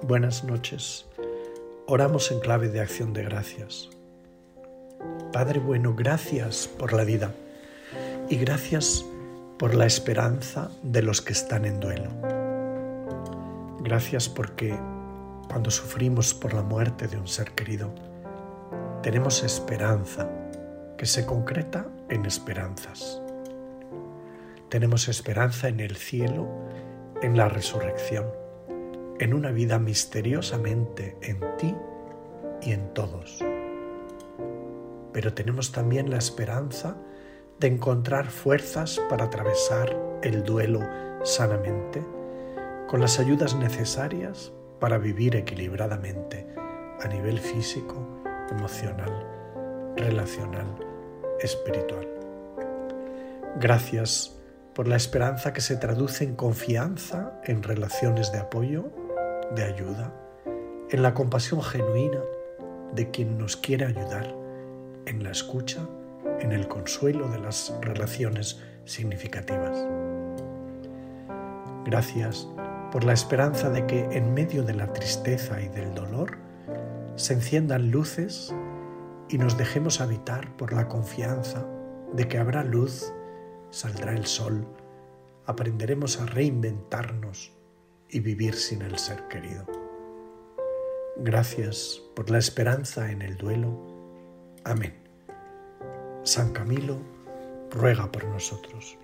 Buenas noches. Oramos en clave de acción de gracias. Padre bueno, gracias por la vida y gracias por la esperanza de los que están en duelo. Gracias porque cuando sufrimos por la muerte de un ser querido, tenemos esperanza que se concreta en esperanzas. Tenemos esperanza en el cielo, en la resurrección, en una vida misteriosamente en ti y en todos. Pero tenemos también la esperanza de encontrar fuerzas para atravesar el duelo sanamente, con las ayudas necesarias para vivir equilibradamente a nivel físico, emocional, relacional, espiritual. Gracias por la esperanza que se traduce en confianza en relaciones de apoyo, de ayuda, en la compasión genuina de quien nos quiere ayudar, en la escucha, en el consuelo de las relaciones significativas. Gracias por la esperanza de que en medio de la tristeza y del dolor se enciendan luces y nos dejemos habitar por la confianza de que habrá luz, saldrá el sol, aprenderemos a reinventarnos y vivir sin el ser querido. Gracias por la esperanza en el duelo. Amén. San Camilo ruega por nosotros.